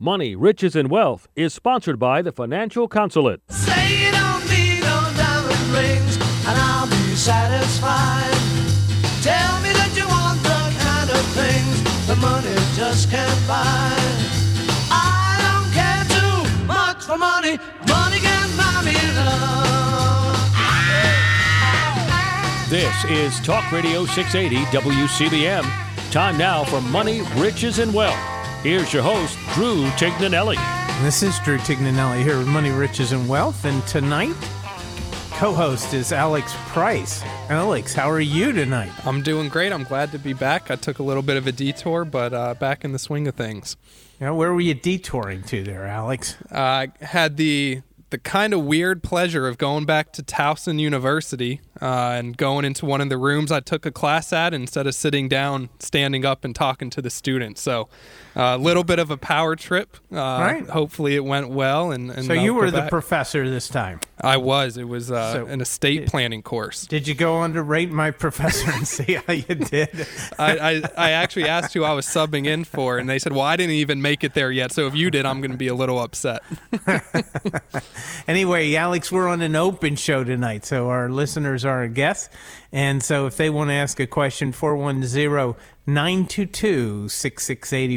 Money, Riches, and Wealth is sponsored by the Financial Consulate. Say you don't need no diamond rings, and I'll be satisfied. Tell me that you want the kind of things the money just can't buy. I don't care too much for money. Money can buy me love. This is Talk Radio 680 WCBM. Time now for Money, Riches, and Wealth. Here's your host, Drew Tignanelli. This is Drew Tignanelli here with Money, Riches, and Wealth. And tonight, co-host is Alex Price. Alex, how are you tonight? I'm doing great. I'm glad to be back. I took a little bit of a detour, but back in the swing of things. Yeah, where were you detouring to there, Alex? I had the kind of weird pleasure of going back to Towson University and going into one of the rooms I took a class at instead of sitting down, standing up and talking to the students. So a little bit of a power trip. Right. Hopefully it went well. And so you were the professor this time? I was. It was an estate planning course. Did you go on to rate my professor and see how you did? I actually asked who I was subbing in for, and they said, well, I didn't even make it there yet, so if you did, I'm going to be a little upset. Anyway, Alex, we're on an open show tonight, so our listeners are our guests. And so if they want to ask a question, 410-922-6680,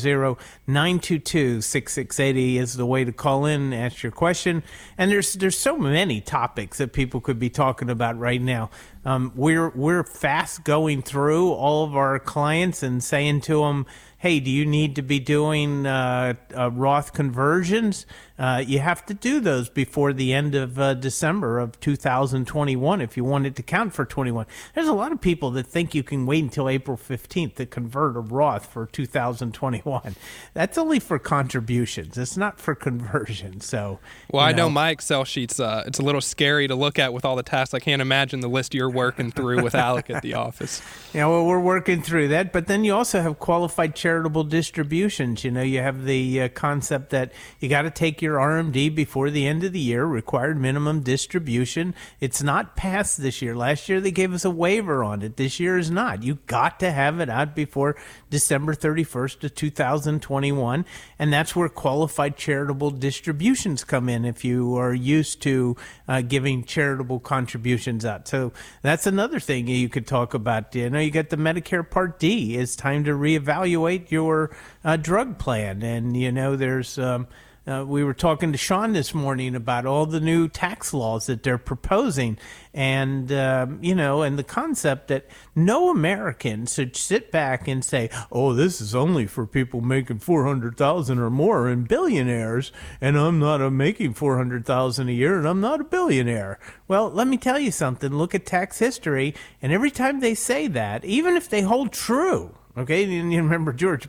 410-922-6680 is the way to call in and ask your question. And there's so many topics that people could be talking about right now. We're fast going through all of our clients and saying to them, hey, do you need to be doing Roth conversions? You have to do those before the end of December of 2021 if you want it to count for 21. There's a lot of people that think you can wait until April 15th to convert a Roth for 2021. That's only for contributions. It's not for conversions. So, well, I know my Excel sheets, it's a little scary to look at with all the tasks. I can't imagine the list you're working through with Alec at the office. Yeah, well, we're working through that. But then you also have qualified charitable distributions. You know, you have the concept that you got to take your RMD before the end of the year, required minimum distribution. It's not passed this year. Last year they gave us a waiver on it. This year is not. You got to have it out before December 31st of 2021, and that's where qualified charitable distributions come in if you are used to giving charitable contributions out. So that's another thing you could talk about. You know, you got the Medicare Part D. It's time to reevaluate your drug plan, and you know there's we were talking to Sean this morning about all the new tax laws that they're proposing, and you know, and the concept that no American should sit back and say, "Oh, this is only for people making $400,000 or more and billionaires, and I'm not making $400,000 a year, and I'm not a billionaire." Well, let me tell you something. Look at tax history, and every time they say that, even if they hold true, okay, and you remember George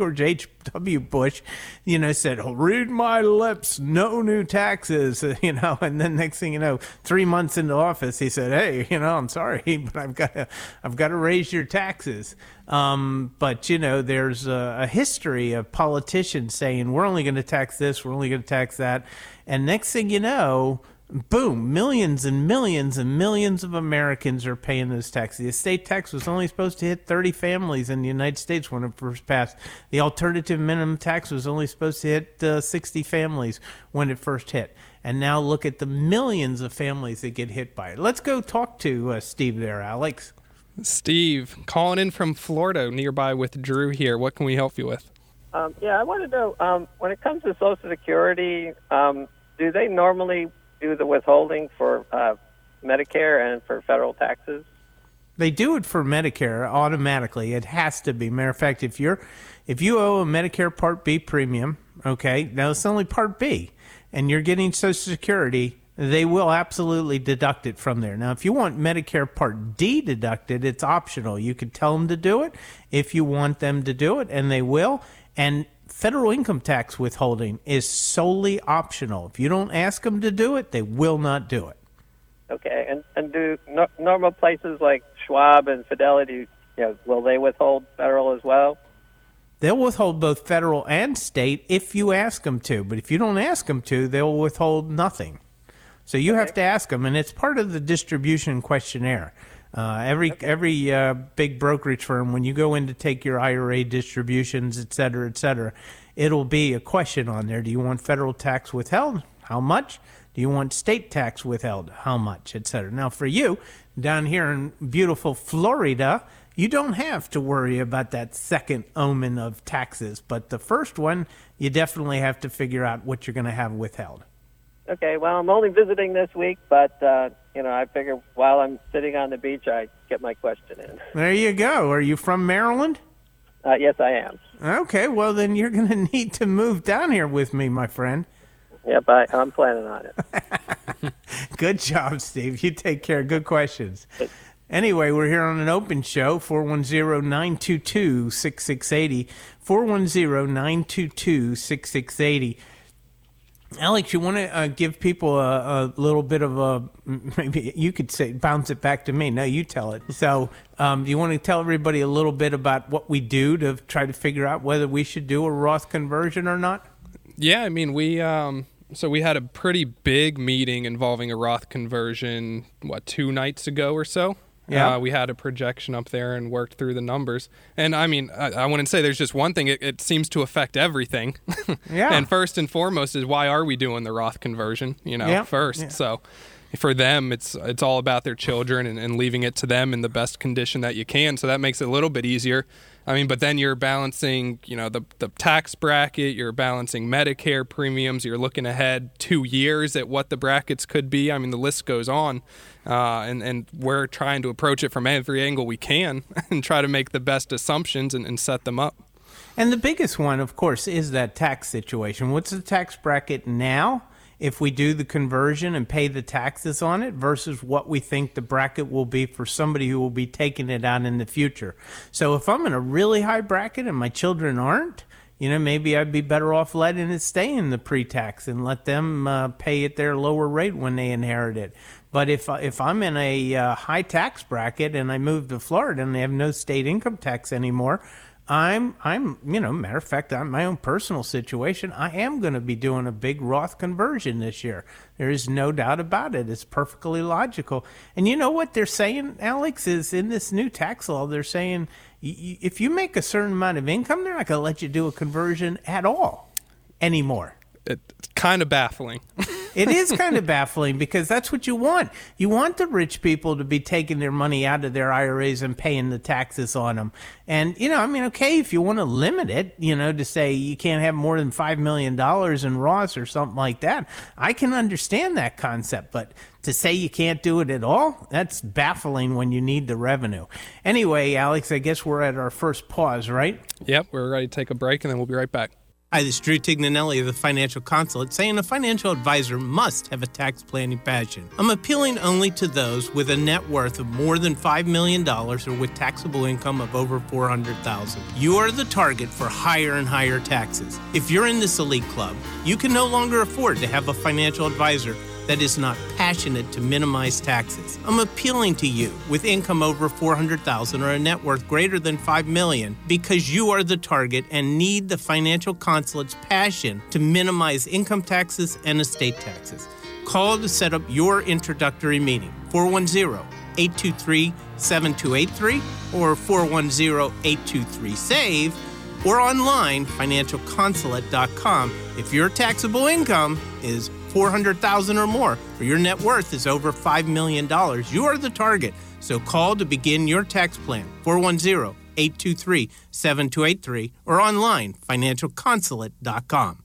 H.W. Bush, you know, said, oh, read my lips, no new taxes, you know, and then next thing you know, 3 months into office, he said, hey, you know, I'm sorry, but I've got to raise your taxes. But, you know, there's a history of politicians saying, we're only going to tax this, we're only going to tax that. And next thing you know, boom, millions and millions and millions of Americans are paying this tax. The estate tax was only supposed to hit 30 families in the United States when it first passed. The alternative minimum tax was only supposed to hit 60 families when it first hit. And now look at the millions of families that get hit by it. Let's go talk to Steve there, Alex. Steve, calling in from Florida, nearby with Drew here. What can we help you with? Yeah, I want to know, when it comes to Social Security, do they normally do the withholding for Medicare and for federal taxes? They do it for Medicare automatically. It has to be. Matter of fact, if you owe a Medicare Part B premium, okay, now it's only Part B, and you're getting Social Security, they will absolutely deduct it from there. Now, if you want Medicare Part D deducted, it's optional. You can tell them to do it if you want them to do it, and they will. And federal income tax withholding is solely optional. If you don't ask them to do it, they will not do it. Okay, and do normal places like Schwab and Fidelity, you know, will they withhold federal as well? They'll withhold both federal and state if you ask them to, but if you don't ask them to, they'll withhold nothing. So you have to ask them, and it's part of the distribution questionnaire. Every big brokerage firm, when you go in to take your IRA distributions, et cetera, it'll be a question on there. Do you want federal tax withheld? How much? Do you want state tax withheld? How much, et cetera? Now, for you, down here in beautiful Florida, you don't have to worry about that second omen of taxes. But the first one, you definitely have to figure out what you're going to have withheld. Okay, well, I'm only visiting this week, but, I figure while I'm sitting on the beach, I get my question in. There you go. Are you from Maryland? Yes, I am. Okay, well, then you're going to need to move down here with me, my friend. Yep, I'm planning on it. Good job, Steve. You take care. Good questions. Anyway, we're here on an open show, 410-922-6680, 410-922-6680. Alex, you want to give people a little bit of a, maybe you could say, bounce it back to me. No, you tell it. So you want to tell everybody a little bit about what we do to try to figure out whether we should do a Roth conversion or not? Yeah, I mean, we had a pretty big meeting involving a Roth conversion, 2 nights ago or so? Yeah. We had a projection up there and worked through the numbers. And I mean, I wouldn't say there's just one thing. It seems to affect everything. Yeah. And first and foremost is why are we doing the Roth conversion, first. Yeah. So for them, it's all about their children and leaving it to them in the best condition that you can. So that makes it a little bit easier. I mean, but then you're balancing, the tax bracket, you're balancing Medicare premiums, you're looking ahead 2 years at what the brackets could be. I mean, the list goes on. And we're trying to approach it from every angle we can and try to make the best assumptions and set them up. And the biggest one, of course, is that tax situation. What's the tax bracket now if we do the conversion and pay the taxes on it versus what we think the bracket will be for somebody who will be taking it out in the future? So if I'm in a really high bracket and my children aren't, maybe I'd be better off letting it stay in the pre-tax and let them pay at their lower rate when they inherit it. But if I'm in a high tax bracket and I move to Florida and they have no state income tax anymore, I'm matter of fact, on my own personal situation, I am going to be doing a big Roth conversion this year. There is no doubt about it. It's perfectly logical. And you know what they're saying, Alex, is in this new tax law, they're saying if you make a certain amount of income, they're not going to let you do a conversion at all anymore. It's kind of baffling. It is kind of baffling because that's what you want. You want the rich people to be taking their money out of their IRAs and paying the taxes on them. And, okay, if you want to limit it, to say you can't have more than $5 million in Roths or something like that, I can understand that concept. But to say you can't do it at all, that's baffling when you need the revenue. Anyway, Alex, I guess we're at our first pause, right? Yep, we're ready to take a break and then we'll be right back. Hi, this is Drew Tignanelli of the Financial Consulate saying a financial advisor must have a tax planning passion. I'm appealing only to those with a net worth of more than $5 million or with taxable income of over $400,000. You are the target for higher and higher taxes. If you're in this elite club, you can no longer afford to have a financial advisor that is not passionate to minimize taxes. I'm appealing to you with income over $400,000 or a net worth greater than $5 million because you are the target and need the Financial Consulate's passion to minimize income taxes and estate taxes. Call to set up your introductory meeting, 410-823-7283 or 410-823-SAVE, or online, financialconsulate.com. If your taxable income is $400,000 or more, or your net worth is over $5 million, you are the target. So call to begin your tax plan, 410-823-7283, or online, financialconsulate.com.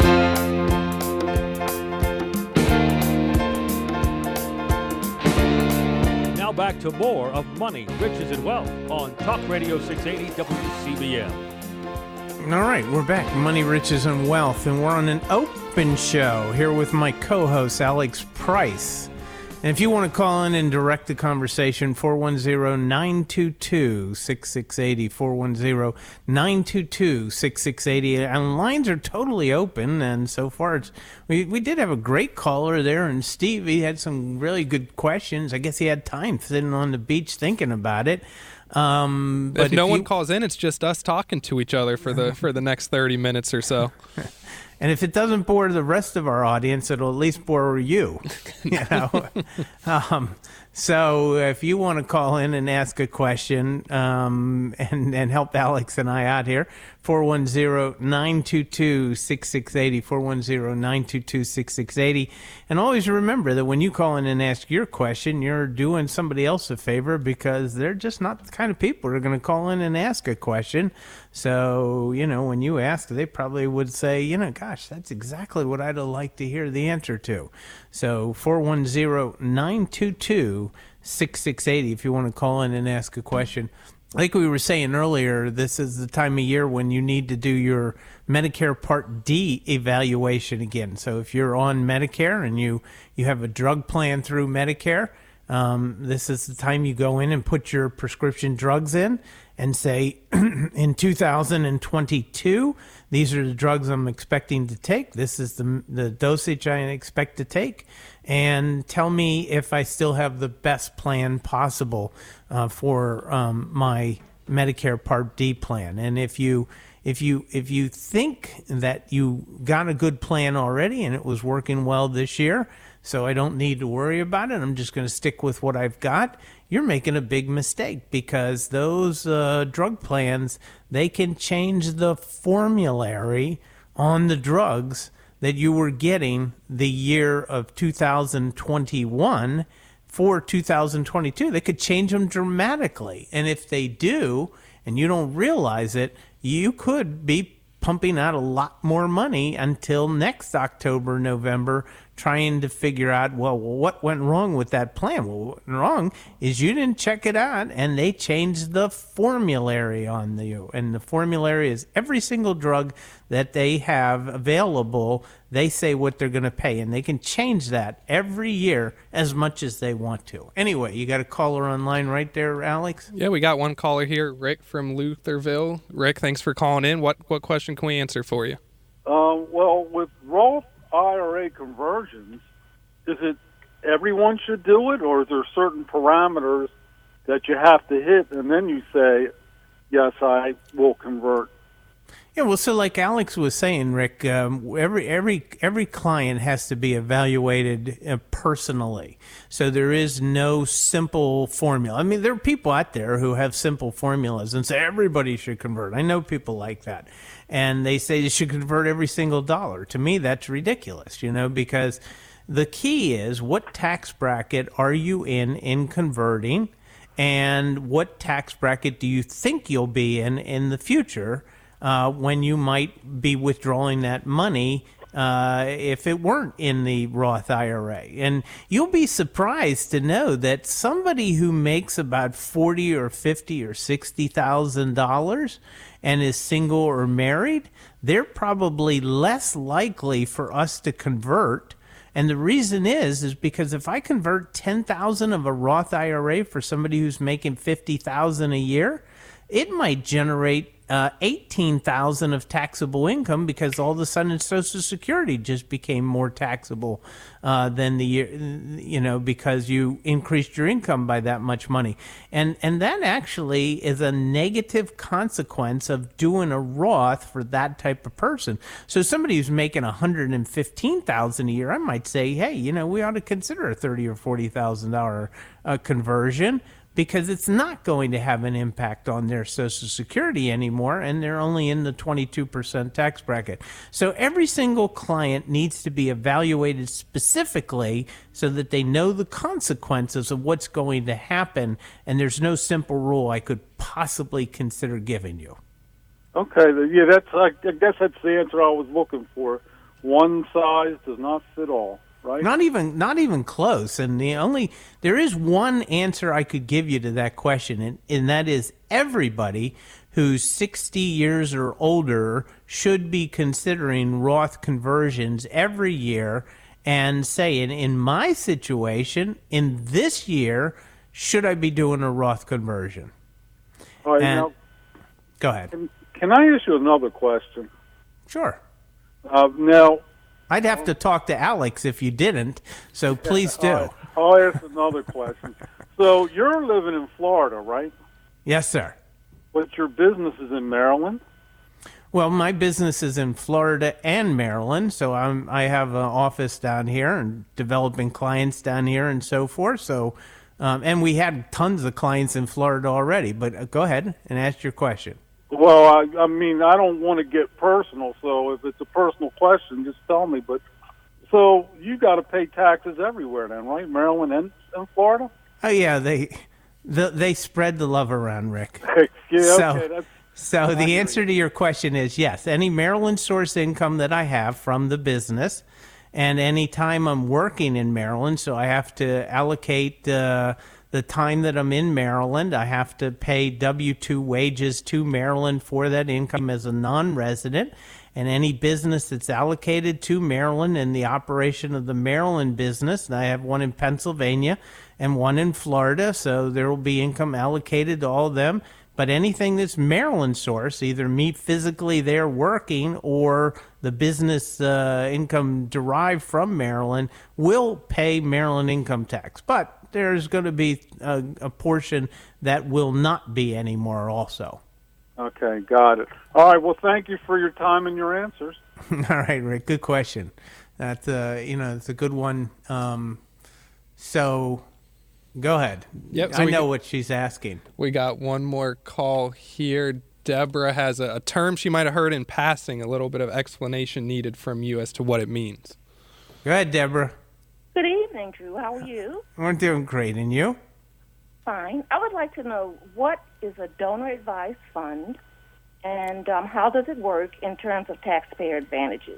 Now back to more of Money, Riches, and Wealth on Talk Radio 680 WCBM. All right, we're back. Money, Riches, and Wealth, and we're on an open show here with my co-host, Alex Price. And if you want to call in and direct the conversation, 410-922-6680, 410-922-6680. And lines are totally open, and so far we did have a great caller there, and Steve, he had some really good questions. I guess he had time sitting on the beach thinking about it. But if no one calls in, it's just us talking to each other for the next 30 minutes or so. And if it doesn't bore the rest of our audience, it'll at least bore you. So if you want to call in and ask a question and help Alex and I out here, 410-922-6680, 410-922-6680. And always remember that when you call in and ask your question, you're doing somebody else a favor because they're just not the kind of people who are going to call in and ask a question. So, when you ask, they probably would say, gosh, that's exactly what I'd like to hear the answer to. So 410-922-6680 if you want to call in and ask a question. Like we were saying earlier, this is the time of year when you need to do your Medicare Part D evaluation again. So if you're on Medicare and you have a drug plan through Medicare, this is the time you go in and put your prescription drugs in and say, in 2022, these are the drugs I'm expecting to take. This is the dosage I expect to take. And tell me if I still have the best plan possible for my Medicare Part D plan. And if you think that you got a good plan already and it was working well this year, so I don't need to worry about it, I'm just going to stick with what I've got, you're making a big mistake because those drug plans, they can change the formulary on the drugs that you were getting the year of 2021 for 2022. They could change them dramatically. And if they do, and you don't realize it, you could be pumping out a lot more money until next October, November, trying to figure out, well, what went wrong with that plan? Well, what went wrong is you didn't check it out, and they changed the formulary on you. And the formulary is every single drug that they have available, they say what they're going to pay, and they can change that every year as much as they want to. Anyway, you got a caller online right there, Alex? Yeah, we got one caller here, Rick from Lutherville. Rick, thanks for calling in. What question can we answer for you? Well, with Roth IRA conversions, is it everyone should do it, or is there certain parameters that you have to hit, and then you say, yes, I will convert? Yeah, well, so like Alex was saying, Rick, every client has to be evaluated personally. So there is no simple formula. I mean, there are people out there who have simple formulas and say everybody should convert. I know people like that. And they say you should convert every single dollar. To me, that's ridiculous, because the key is what tax bracket are you in converting, and what tax bracket do you think you'll be in the future when you might be withdrawing that money if it weren't in the Roth IRA. And you'll be surprised to know that somebody who makes about $40 or $50 or $60,000 and is single or married, they're probably less likely for us to convert. And the reason is because if I convert $10,000 of a Roth IRA for somebody who's making $50,000 a year, it might generate $18,000 of taxable income because all of a sudden Social Security just became more taxable than the year, because you increased your income by that much money. And that actually is a negative consequence of doing a Roth for that type of person. So somebody who's making $115,000 a year, I might say, hey, we ought to consider a $30,000 or $40,000 conversion, because it's not going to have an impact on their Social Security anymore, and they're only in the 22% tax bracket. So every single client needs to be evaluated specifically so that they know the consequences of what's going to happen, and there's no simple rule I could possibly consider giving you. Okay, yeah, I guess that's the answer I was looking for. One size does not fit all. Right? Not even close. And there is one answer I could give you to that question, and that is everybody who's 60 years or older should be considering Roth conversions every year and saying, in my situation, in this year, should I be doing a Roth conversion? All right, go ahead. Can I ask you another question? Sure. Now, I'd have to talk to Alex if you didn't, so please do. Right. I'll ask another question. So you're living in Florida, right? Yes, sir. But your business is in Maryland? Well, my business is in Florida and Maryland, so I have an office down here and developing clients down here and so forth. So And we had tons of clients in Florida already. But go ahead and ask your question. Well, I mean, I don't want to get personal, so if it's a personal question, just tell me. But so you got to pay taxes everywhere then, right? Maryland and Florida? Oh, yeah, they spread the love around, Rick. So the answer to your question is yes. Any Maryland source income that I have from the business, and any time I'm working in Maryland, so I have to allocate the time that I'm in Maryland. I have to pay W-2 wages to Maryland for that income as a non-resident. And any business that's allocated to Maryland in the operation of the Maryland business, and I have one in Pennsylvania and one in Florida, so there will be income allocated to all of them. But anything that's Maryland source, either me physically there working or the business income derived from Maryland, will pay Maryland income tax. But there's going to be a portion that will not be anymore also. Okay, got it. All right, well, thank you for your time and your answers. All right, Rick, good question. That's it's a good one. So go ahead. Yep. So I know what she's asking. We got one more call here. Deborah has a term she might have heard in passing, a little bit of explanation needed from you as to what it means. Go ahead, Deborah. Good evening, Drew. How are you? We're doing great. And you? Fine. I would like to know, what is a donor advised fund, and how does it work in terms of taxpayer advantages?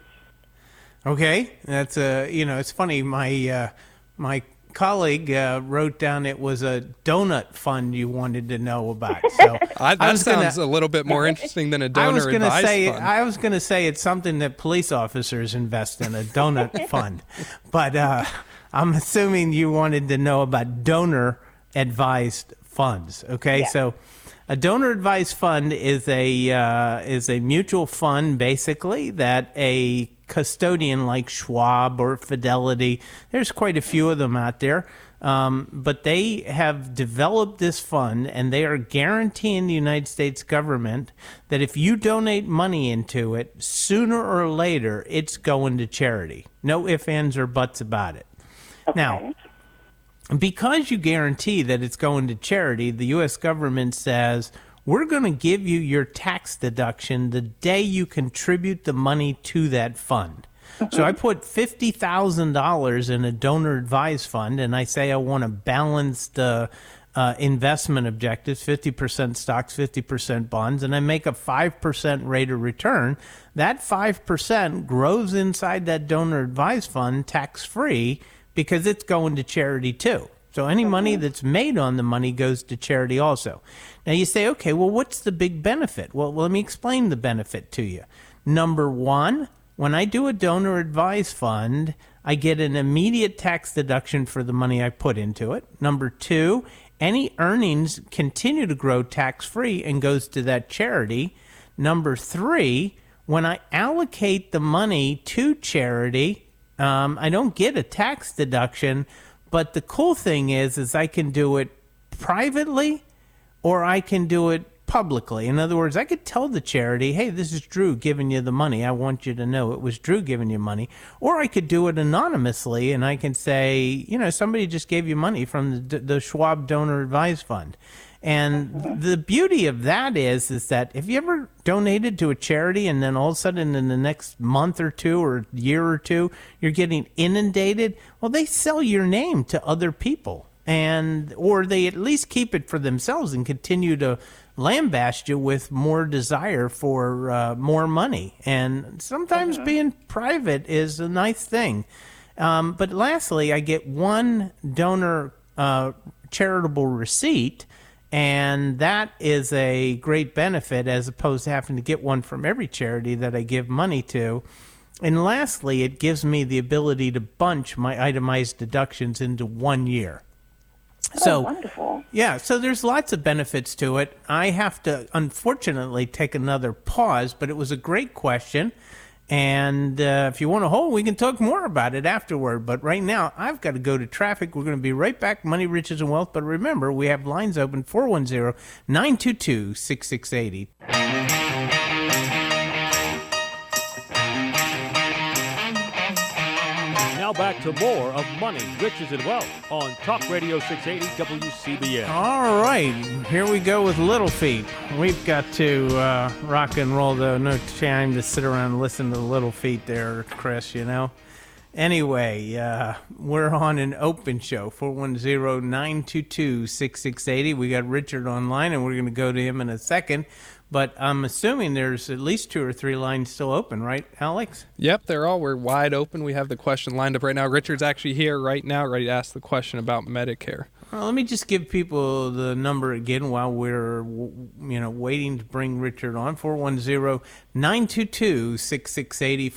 Okay, that's it's funny. My colleague wrote down it was a donut fund you wanted to know about. So that sounds a little bit more interesting than a donor advised fund. I was going to say it's something that police officers invest in, a donut fund, but I'm assuming you wanted to know about donor advised funds. Okay, yeah. So a donor advised fund is a mutual fund, basically, that a custodian like Schwab or Fidelity, there's quite a few of them out there, but they have developed this fund, and they are guaranteeing the United States government that if you donate money into it, sooner or later it's going to charity. No ifs, ands, or buts about it. Okay. Now, because you guarantee that it's going to charity, the U.S. government says, we're going to give you your tax deduction the day you contribute the money to that fund. So I put $50,000 in a donor advised fund, and I say I want a balanced investment objectives, 50% stocks, 50% bonds, and I make a 5% rate of return. That 5% grows inside that donor advised fund tax-free, because it's going to charity too. So any money that's made on the money goes to charity also. Now you say, okay, well, what's the big benefit? Well, let me explain the benefit to you. Number one, when I do a donor advised fund, I get an immediate tax deduction for the money I put into it. Number two, any earnings continue to grow tax-free and goes to that charity. Number three, when I allocate the money to charity, I don't get a tax deduction, but the cool thing is I can do it privately or I can do it publicly. In other words, I could tell the charity, hey, this is Drew giving you the money. I want you to know it was Drew giving you money. Or I could do it anonymously, and I can say, somebody just gave you money from the Schwab Donor Advised Fund. And the beauty of that is that if you ever donated to a charity and then all of a sudden in the next month or two or year or two, you're getting inundated, well, they sell your name to other people, or they at least keep it for themselves and continue to lambaste you with more desire for more money. And sometimes being private is a nice thing. But lastly, I get one donor charitable receipt, and that is a great benefit as opposed to having to get one from every charity that I give money to. And lastly, it gives me the ability to bunch my itemized deductions into 1 year. So wonderful. Yeah, so there's lots of benefits to it. I have to, unfortunately, take another pause, but it was a great question. And if you want to hold, we can talk more about it afterward. But right now, I've got to go to traffic. We're going to be right back. Money, Riches, and Wealth. But remember, we have lines open, 410-922-6680. Now back to more of Money, Riches, and Wealth on Talk Radio 680 WCBM. All right, here we go with Little Feat. We've got to rock and roll, though. No time to sit around and listen to the Little Feat there, Chris, you know. Anyway, we're on an open show, 410-922-6680. We got Richard online, and we're going to go to him in a second. But I'm assuming there's at least 2 or 3 lines still open, right, Alex? Yep, we're wide open. We have the question lined up right now. Richard's actually here right now, ready to ask the question about Medicare. Well, let me just give people the number again while we're waiting to bring Richard on. 410-922-6680,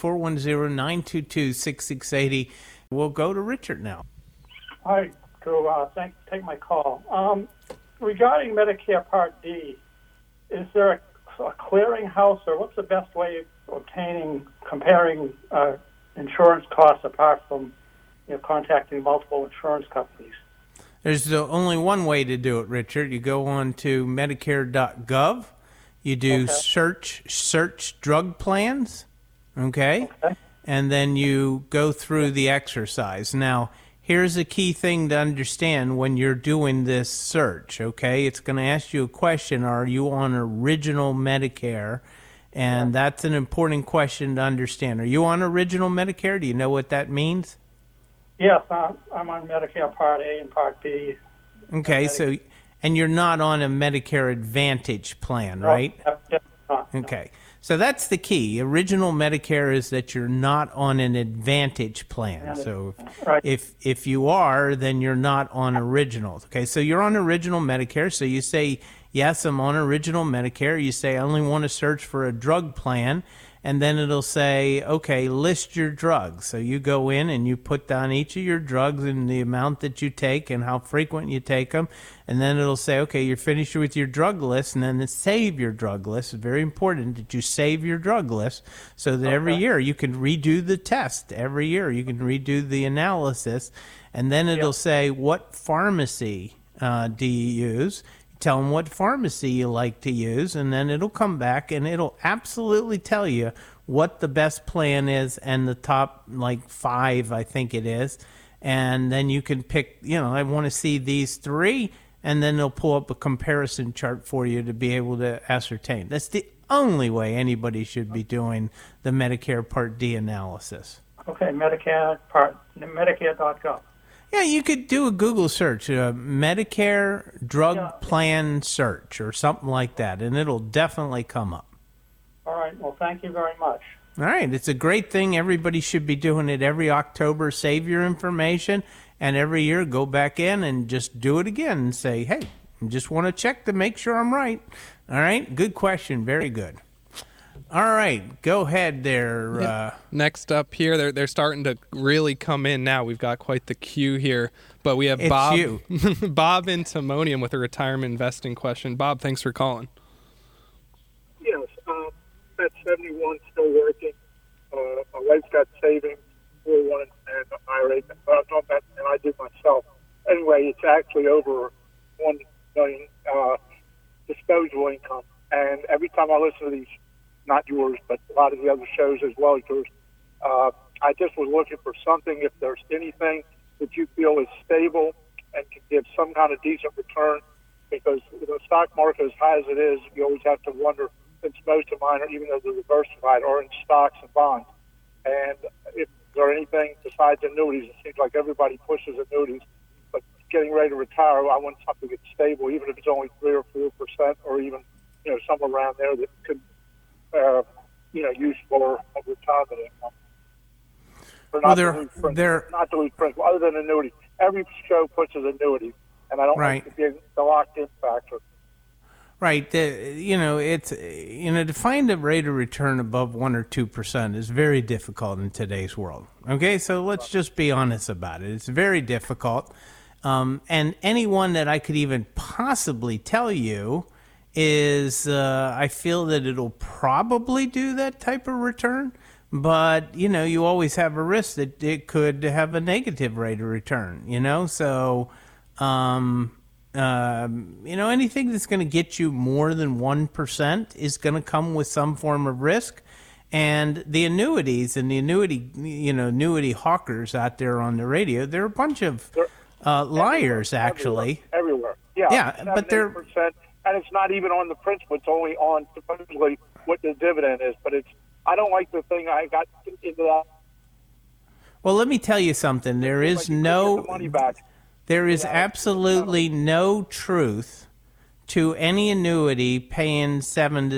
410-922-6680. We'll go to Richard now. Hi, Drew. Take my call. Regarding Medicare Part D, is there a clearinghouse, or what's the best way of comparing insurance costs apart from contacting multiple insurance companies? There's only one way to do it, Richard. You go on to Medicare.gov. You do search drug plans, okay? And then you go through the exercise. Now, here's a key thing to understand when you're doing this search, okay? It's going to ask you a question, are you on original Medicare? And that's an important question to understand. Are you on original Medicare? Do you know what that means? Yes, I'm on Medicare Part A and Part B. Okay, and you're not on a Medicare Advantage plan, right? No. Okay. So that's the key. Original Medicare is that you're not on an Advantage plan. So if you are, then you're not on original. Okay, so you're on original Medicare. So you say, yes, I'm on original Medicare. You say, I only want to search for a drug plan. And then it'll say, okay, list your drugs. So you go in and you put down each of your drugs and the amount that you take and how frequent you take them. And then it'll say, okay, you're finished with your drug list. And then save your drug list. It's very important that you save your drug list so that every year you can redo the test. Every year you can redo the analysis. And then it'll say, what pharmacy do you use? Tell them what pharmacy you like to use, and then it'll come back and it'll absolutely tell you what the best plan is and the top 5, I think it is. And then you can pick, I want to see these 3, and then they'll pull up a comparison chart for you to be able to ascertain. That's the only way anybody should be doing the Medicare Part D analysis. Okay, Medicare.gov. Yeah, you could do a Google search, Medicare drug plan search or something like that, and it'll definitely come up. All right. Well, thank you very much. All right. It's a great thing. Everybody should be doing it every October. Save your information, and every year go back in and just do it again and say, hey, I just want to check to make sure I'm right. All right. Good question. Very good. All right, go ahead there. Next up here, they're starting to really come in now. We've got quite the queue here, but we have Bob in Timonium with a retirement investing question. Bob, thanks for calling. Yes, at 71, still working. My wife's got savings, 401 and IRA, and I do myself. Anyway, it's actually over $1 million disposable income, and every time I listen to these, not yours, but a lot of the other shows as well as yours. I just was looking for something, if there's anything that you feel is stable and can give some kind of decent return, because the stock market, as high as it is, you always have to wonder, since most of mine, even though they're diversified, are in stocks and bonds. And if there anything besides annuities, it seems like everybody pushes annuities, but getting ready to retire, I want something that's stable, even if it's only 3 or 4%, or even somewhere around there that could use for a retirement income. Not to lose principal, other than annuity. Every show pushes annuity, and I don't like to be the locked-in factor. Right. It's to find a rate of return above 1 or 2% is very difficult in today's world. Okay, so let's just be honest about it. It's very difficult, and anyone that I could even possibly tell you is I feel that it'll probably do that type of return, but you always have a risk that it could have a negative rate of return. So anything that's going to get you more than 1% is going to come with some form of risk, And the annuities and the annuity hawkers out there on the radio, they're a bunch of liars, actually. Everywhere. Yeah, but they're... And it's not even on the principal. It's only on supposedly what the dividend is. But I don't like the thing. I got into that. Well, let me tell you something. There is absolutely no truth to any annuity paying 7 to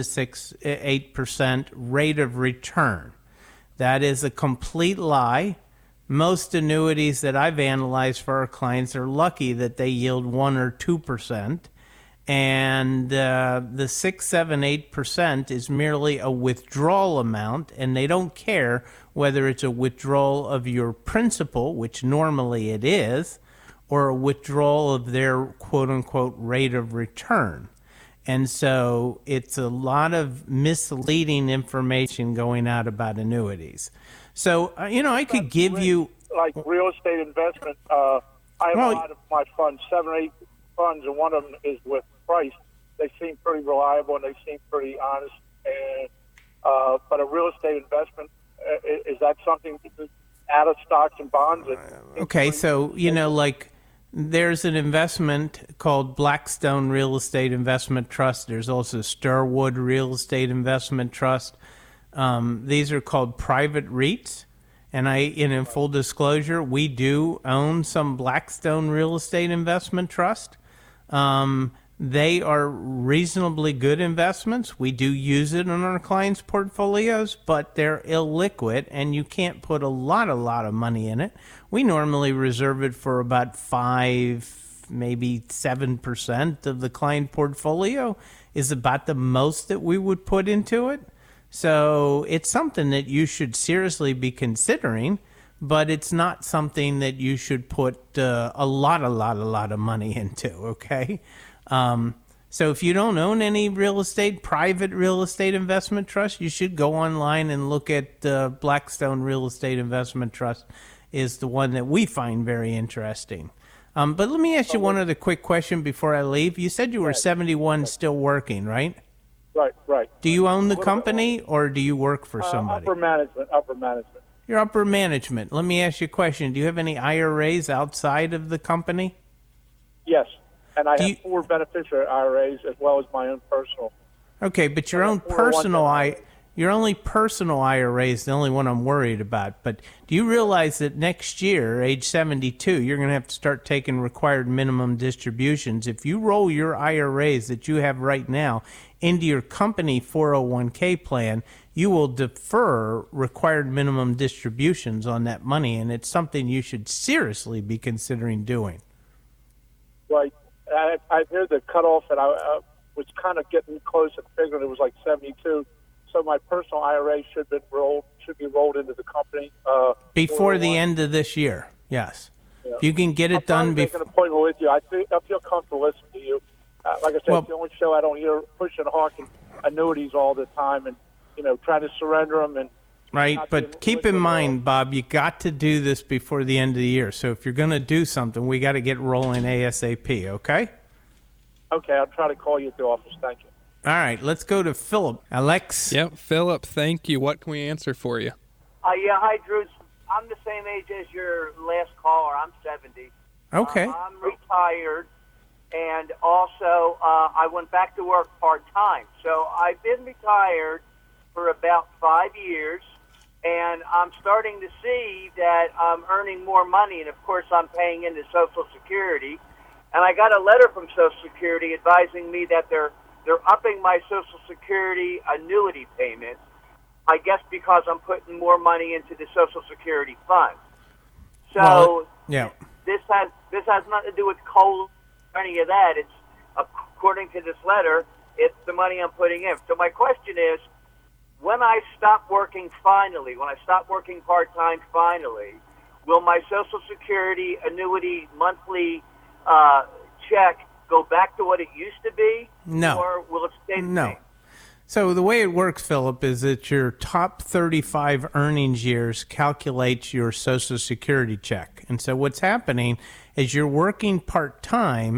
8% rate of return. That is a complete lie. Most annuities that I've analyzed for our clients are lucky that they yield 1 or 2%. And the 6, 7, 8% is merely a withdrawal amount, and they don't care whether it's a withdrawal of your principal, which normally it is, or a withdrawal of their quote-unquote rate of return. And so it's a lot of misleading information going out about annuities. So, I could give you... Like real estate investment, I have a lot of my funds, 7 or 8 funds, and one of them is with Price. They seem pretty reliable and they seem pretty honest. And but a real estate investment, is that something out of stocks and bonds? Okay, so, there's an investment called Blackstone Real Estate Investment Trust. There's also Starwood Real Estate Investment Trust. These are called private REITs. And in full disclosure, we do own some Blackstone Real Estate Investment Trust. They are reasonably good investments. We do use it in our clients' portfolios, but they're illiquid, and you can't put a lot of money in it. We normally reserve it for about 5, maybe 7% of the client portfolio is about the most that we would put into it. So it's something that you should seriously be considering, but it's not something that you should put a lot of money into, okay? So if you don't own any private real estate investment trust, you should go online and look at Blackstone Real Estate Investment Trust is the one that we find very interesting. But let me ask you one other quick question before I leave. You said you were 71 still working, right? Right. Do you own the company or do you work for somebody? Upper management. You're upper management. Let me ask you a question. Do you have any IRAs outside of the company? Yes. And I have 4 beneficiary IRAs as well as my own personal. Okay, but your only personal IRA is the only one I'm worried about. But do you realize that next year, age 72, you're going to have to start taking required minimum distributions? If you roll your IRAs that you have right now into your company 401k plan, you will defer required minimum distributions on that money, and it's something you should seriously be considering doing. Right. I hear the cutoff, and I was kind of getting close and figuring it was like 72. So my personal IRA should be rolled into the company before the end of this year. Yes, yeah. If you can get it done before. Make an appointment with you. I feel comfortable listening to you. Like I said, it's the only show I don't hear pushing hawking annuities all the time, and trying to surrender them and. Right, but keep in mind, Bob, you got to do this before the end of the year. So if you're going to do something, we got to get rolling ASAP, okay? Okay, I'll try to call you at the office. Thank you. All right, let's go to Philip. Alex? Yep, Philip, thank you. What can we answer for you? Yeah, hi, Drew. I'm the same age as your last caller. I'm 70. Okay. I'm retired, and also I went back to work part-time. So I've been retired for about 5 years, and I'm starting to see that I'm earning more money, and of course I'm paying into Social Security. And I got a letter from Social Security advising me that they're upping my Social Security annuity payments, I guess because I'm putting more money into the Social Security fund. So this has nothing to do with COLA or any of that. It's, according to this letter, it's the money I'm putting in. So my question is, when I stop working finally, when I stop working part-time finally, will my Social Security annuity monthly check go back to what it used to be? No. Or will it stay the same? So the way it works, Philip, is that your top 35 earnings years calculates your Social Security check. And so what's happening is you're working part-time,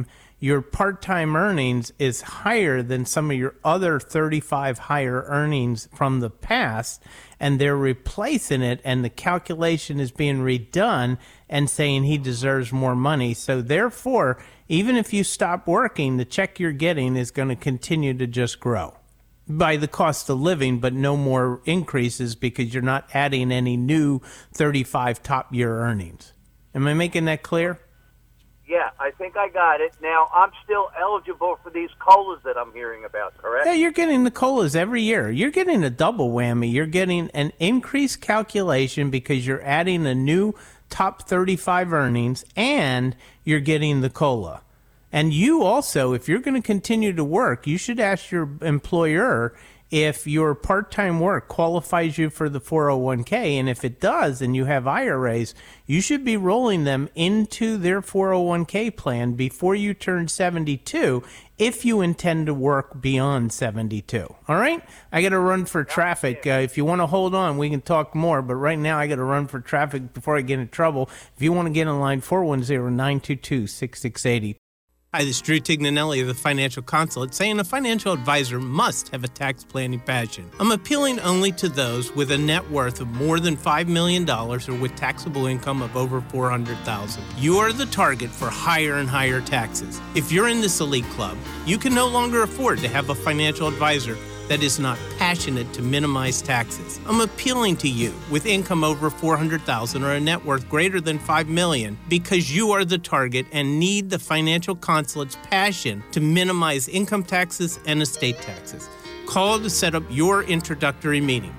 your part-time earnings is higher than some of your other 35 higher earnings from the past, and they're replacing it, and the calculation is being redone and saying he deserves more money. So therefore, even if you stop working, the check you're getting is going to continue to just grow by the cost of living, but no more increases because you're not adding any new 35 top year earnings. Am I making that clear? Yeah, I think I got it. Now, I'm still eligible for these COLAs that I'm hearing about, correct? Yeah, you're getting the COLAs every year. You're getting a double whammy. You're getting an increased calculation because you're adding a new top 35 earnings, and you're getting the COLA. And you also, if you're going to continue to work, you should ask your employer if your part-time work qualifies you for the 401k, and if it does and you have IRAs, you should be rolling them into their 401k plan before you turn 72 if you intend to work beyond 72. All right? I got to run for traffic. If you want to hold on, we can talk more, but right now I got to run for traffic before I get in trouble. If you want to get in line, 410-922-6680. Hi, this is Drew Tignanelli of the Financial Consulate, saying a financial advisor must have a tax planning passion. I'm appealing only to those with a net worth of more than $5 million or with taxable income of over $400,000. You are the target for higher and higher taxes. If you're in this elite club, you can no longer afford to have a financial advisor that is not passionate to minimize taxes. I'm appealing to you with income over $400,000 or a net worth greater than $5 million because you are the target and need the Financial Consulate's passion to minimize income taxes and estate taxes. Call to set up your introductory meeting,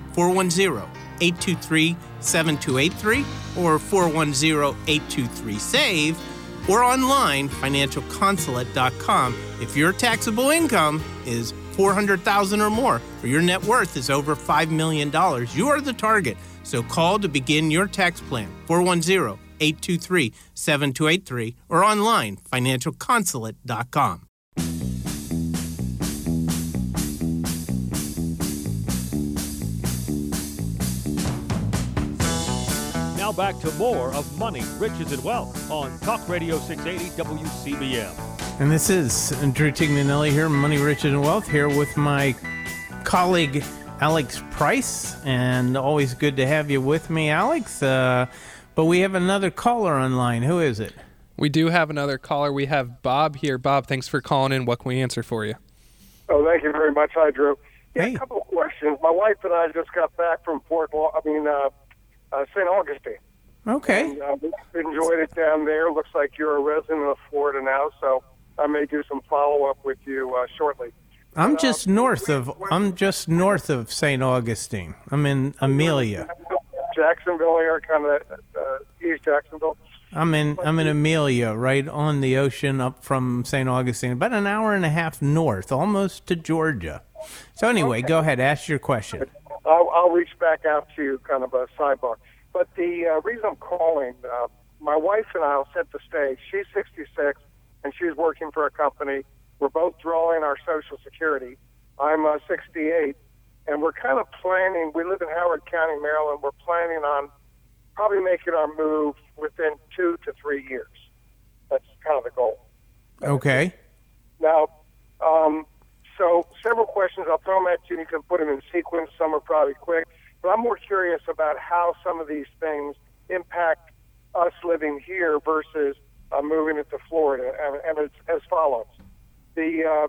410-823-7283 or 410-823-SAVE, or online, financialconsulate.com. If your taxable income is $400,000 or more, or your net worth is over $5 million, you are the target. So call to begin your tax plan, 410-823-7283, or online, financialconsulate.com. Now back to more of Money, Riches, and Wealth on Talk Radio 680 WCBM. And this is Drew Tignanelli here, Money, Riches, and Wealth, here with my colleague Alex Price. And always good to have you with me, Alex. But we have another caller online. Who is it? We do have another caller. We have Bob here. Bob, thanks for calling in. What can we answer for you? Oh, thank you very much. Hi, Drew. Yeah, Hey. A couple of questions. My wife and I just got back from St. Augustine. Okay. And, we enjoyed it down there. Looks like you're a resident of Florida now, so I may do some follow-up with you shortly. I'm just north of St. Augustine. I'm in Amelia. Jacksonville area, kind of East Jacksonville. I'm in Amelia, right on the ocean up from St. Augustine, about an hour and a half north, almost to Georgia. So anyway, Go ahead, ask your question. I'll reach back out to you, kind of a sidebar. But the reason I'm calling, my wife and I will set the stage. She's 66, and she's working for a company. We're both drawing our Social Security. I'm 68, and we're kind of planning. We live in Howard County, Maryland. We're planning on probably making our move within 2 to 3 years. That's kind of the goal. Okay. Now, so several questions. I'll throw them at you, and you can put them in sequence. Some are probably quick. But I'm more curious about how some of these things impact us living here versus moving it to Florida. And it's as follows. The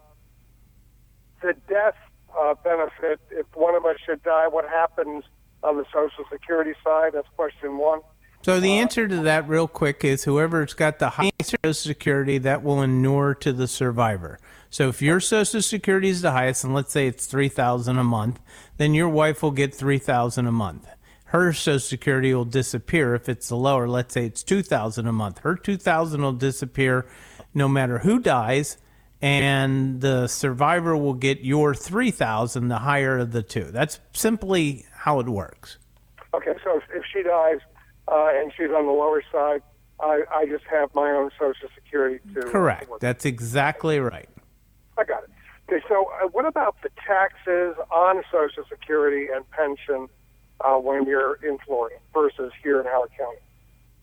death benefit, if one of us should die, what happens on the Social Security side? That's question one. So the answer to that real quick is whoever's got the highest Social Security, that will inure to the survivor. So if your Social Security is the highest, and let's say it's $3,000 a month, then your wife will get $3,000 a month. Her Social Security will disappear if it's the lower. Let's say it's $2,000 a month. Her $2,000 will disappear no matter who dies, and the survivor will get your $3,000, the higher of the two. That's simply how it works. Okay, so if she dies and she's on the lower side, I just have my own Social Security to Correct. work. That's exactly right. I got it. Okay, so what about the taxes on Social Security and pension when you're in Florida versus here in Howard County?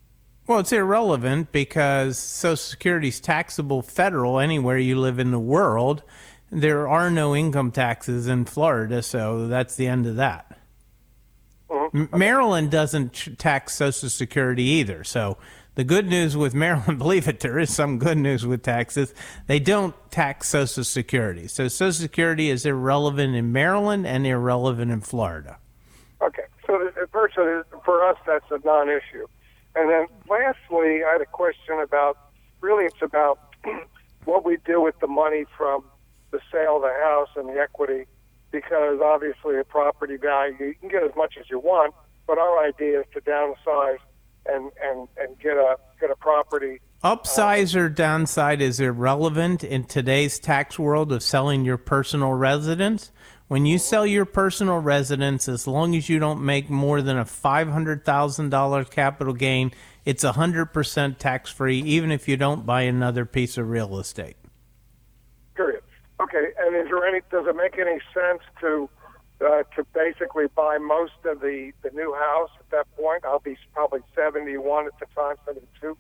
Well, it's irrelevant because Social Security is taxable federal anywhere you live in the world. There are no income taxes in Florida, so that's the end of that. Maryland doesn't tax Social Security either. So the good news with Maryland, believe it, there is some good news with taxes. They don't tax Social Security. So Social Security is irrelevant in Maryland and irrelevant in Florida. Okay. So virtually for us, that's a non-issue. And then lastly, I had a question about, really it's about what we do with the money from the sale of the house and the equity, because obviously a property value, you can get as much as you want, but our idea is to downsize and get a property. Upsize or downside is irrelevant in today's tax world of selling your personal residence. When you sell your personal residence, as long as you don't make more than a $500,000 capital gain, it's 100% tax-free, even if you don't buy another piece of real estate. Period. Okay, and does it make any sense to basically buy most of the new house at that point? I'll be probably 71 at the time, 72.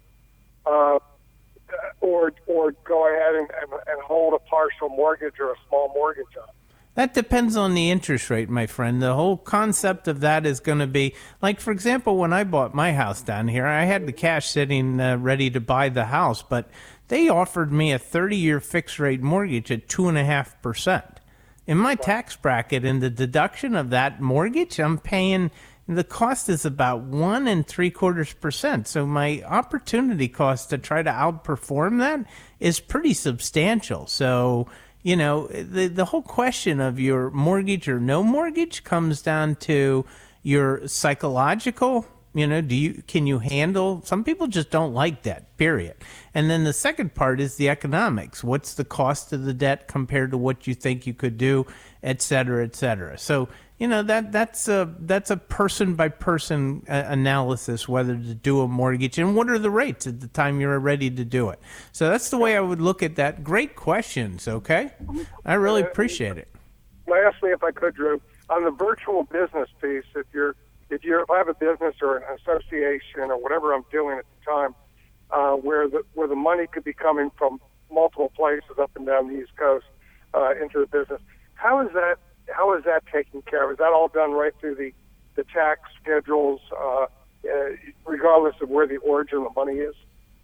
Or go ahead and hold a partial mortgage or a small mortgage on it. That depends on the interest rate, my friend. The whole concept of that is going to be, like, for example, when I bought my house down here, I had the cash sitting ready to buy the house, but they offered me a 30-year fixed-rate mortgage at 2.5%. In my tax bracket, in the deduction of that mortgage, I'm paying, the cost is about 1.75%. So my opportunity cost to try to outperform that is pretty substantial. So, you know, the whole question of your mortgage or no mortgage comes down to your psychological. You know, can you handle? Some people just don't like debt, period. And then the second part is the economics. What's the cost of the debt compared to what you think you could do, et cetera, et cetera. So, you know, that's a person by person analysis whether to do a mortgage and what are the rates at the time you're ready to do it. So that's the way I would look at that. Great questions. Okay, I really appreciate it. Lastly, if I could, Drew, on the virtual business piece, if I have a business or an association or whatever I'm doing at the time, where the money could be coming from multiple places up and down the East Coast into the business, how is that taken care of? Is that all done right through the tax schedules, regardless of where the origin of the money is?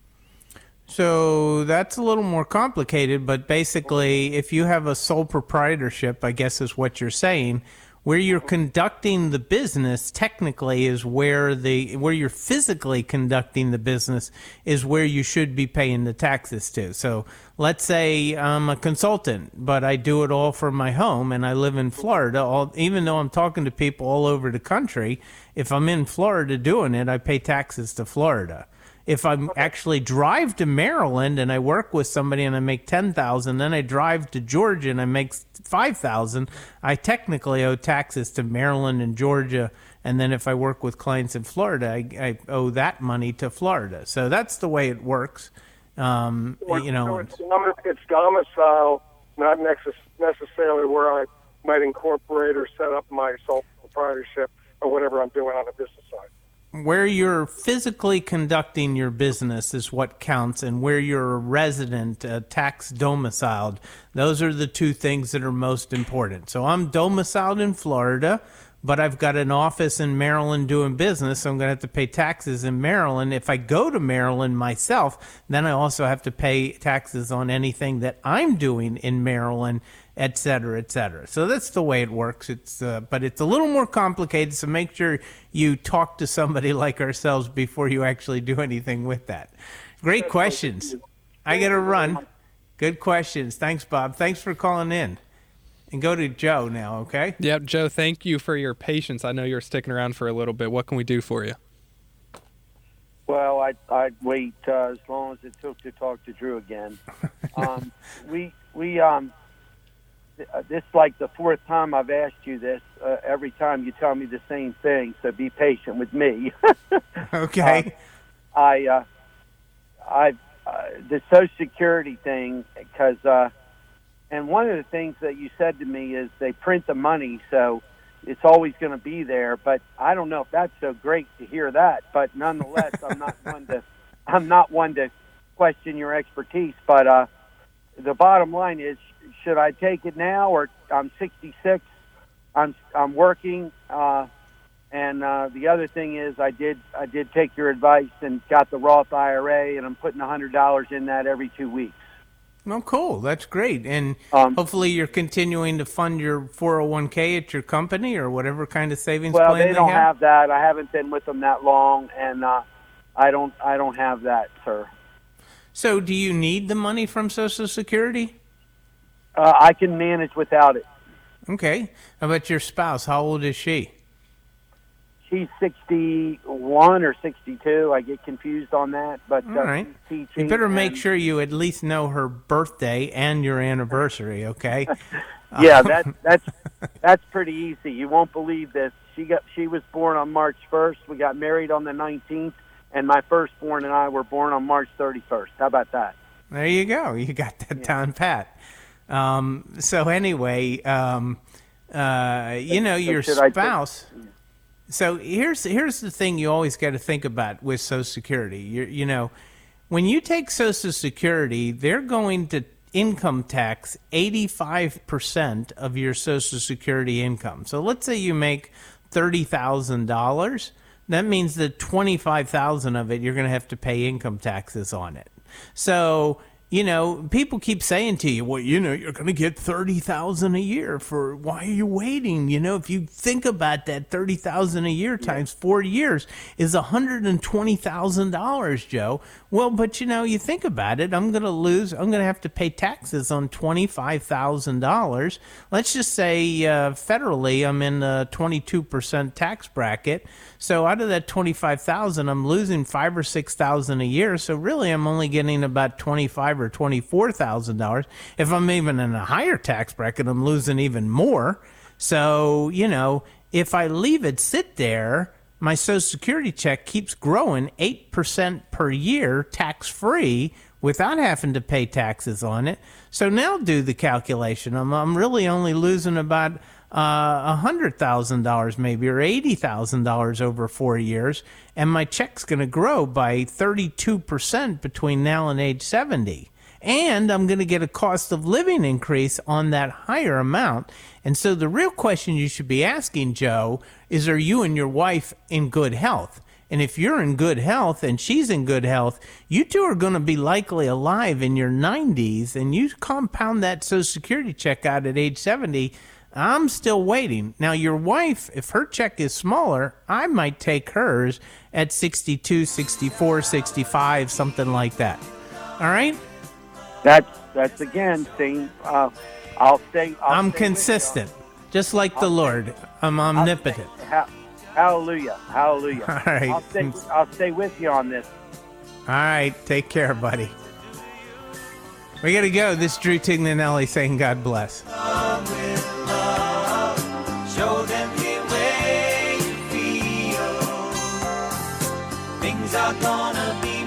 So that's a little more complicated, but basically, if you have a sole proprietorship, I guess is what you're saying, where you're conducting the business technically is where you're physically conducting the business is where you should be paying the taxes to. So let's say I'm a consultant, but I do it all from my home and I live in Florida. Even though I'm talking to people all over the country, if I'm in Florida doing it, I pay taxes to Florida. If I actually drive to Maryland and I work with somebody and I make $10,000, then I drive to Georgia and I make $5,000, I technically owe taxes to Maryland and Georgia. And then if I work with clients in Florida, I owe that money to Florida. So that's the way it works. You know, so it's domicile, not necessarily where I might incorporate or set up my sole proprietorship or whatever I'm doing on the business side. Where you're physically conducting your business is what counts, and where you're a resident, tax domiciled, those are the two things that are most important. So I'm domiciled in Florida, but I've got an office in Maryland doing business, so I'm going to have to pay taxes in Maryland. If I go to Maryland myself, then I also have to pay taxes on anything that I'm doing in Maryland, et cetera, et cetera. So that's the way it works. But it's a little more complicated, so make sure you talk to somebody like ourselves before you actually do anything with that. Great questions. I got to run. Good questions. Thanks, Bob. Thanks for calling in. And go to Joe now, okay? Yep, Joe, thank you for your patience. I know you're sticking around for a little bit. What can we do for you? Well, I'd wait as long as it took to talk to Drew again. This is like the fourth time I've asked you this. Every time you tell me the same thing, so be patient with me. Okay. The Social Security thing, because and one of the things that you said to me is they print the money, so it's always going to be there. But I don't know if that's so great to hear that. But nonetheless, I'm not one to question your expertise. But the bottom line is, should I take it now, or I'm 66, I'm working, and the other thing is I did take your advice and got the Roth IRA, and I'm putting $100 in that every 2 weeks. Oh, cool. That's great. And hopefully you're continuing to fund your 401k at your company or whatever kind of savings plan they don't have that. I haven't been with them that long, and I don't have that, sir. So do you need the money from Social Security? I can manage without it. Okay. How about your spouse? How old is she? She's 61 or 62. I get confused on that. But all right. You better make sure you at least know her birthday and your anniversary, okay? Yeah, that's pretty easy. You won't believe this. She was born on March 1st. We got married on the 19th, and my firstborn and I were born on March 31st. How about that? There you go. You got that down pat. So anyway, your spouse. So here's the thing you always got to think about with Social Security. When you take Social Security, they're going to income tax 85% of your Social Security income. So let's say you make $30,000. That means that $25,000 of it, you're going to have to pay income taxes on it. So, people keep saying to you, well, you're going to get $30,000 a year why are you waiting? If you think about that, $30,000 a year times 4 years is $120,000, Joe. Well, but you think about it, I'm going to have to pay taxes on $25,000. Let's just say federally I'm in a 22% tax bracket. So out of that $25,000, I'm losing $5,000 or $6,000 a year. So really, I'm only getting about $25,000 or $24,000. If I'm even in a higher tax bracket, I'm losing even more. So if I leave it sit there, my Social Security check keeps growing 8% per year, tax-free, without having to pay taxes on it. So now do the calculation. I'm really only losing about $100,000 maybe, or $80,000 over 4 years, and my check's going to grow by 32% between now and age 70. And I'm going to get a cost of living increase on that higher amount. And so the real question you should be asking, Joe, is are you and your wife in good health? And if you're in good health and she's in good health, you two are going to be likely alive in your 90s, and you compound that Social Security check out at age 70. I'm still waiting. Now, your wife, if her check is smaller, I might take hers at 62, 64, 65, something like that. All right? That's again, Steve. I'm consistent, just like the Lord. I'm omnipotent. Hallelujah. Hallelujah. All right. I'll stay with you on this. All right. Take care, buddy. We got to go. This is Drew Tignanelli saying God bless. Show them the way you feel. Things are gonna be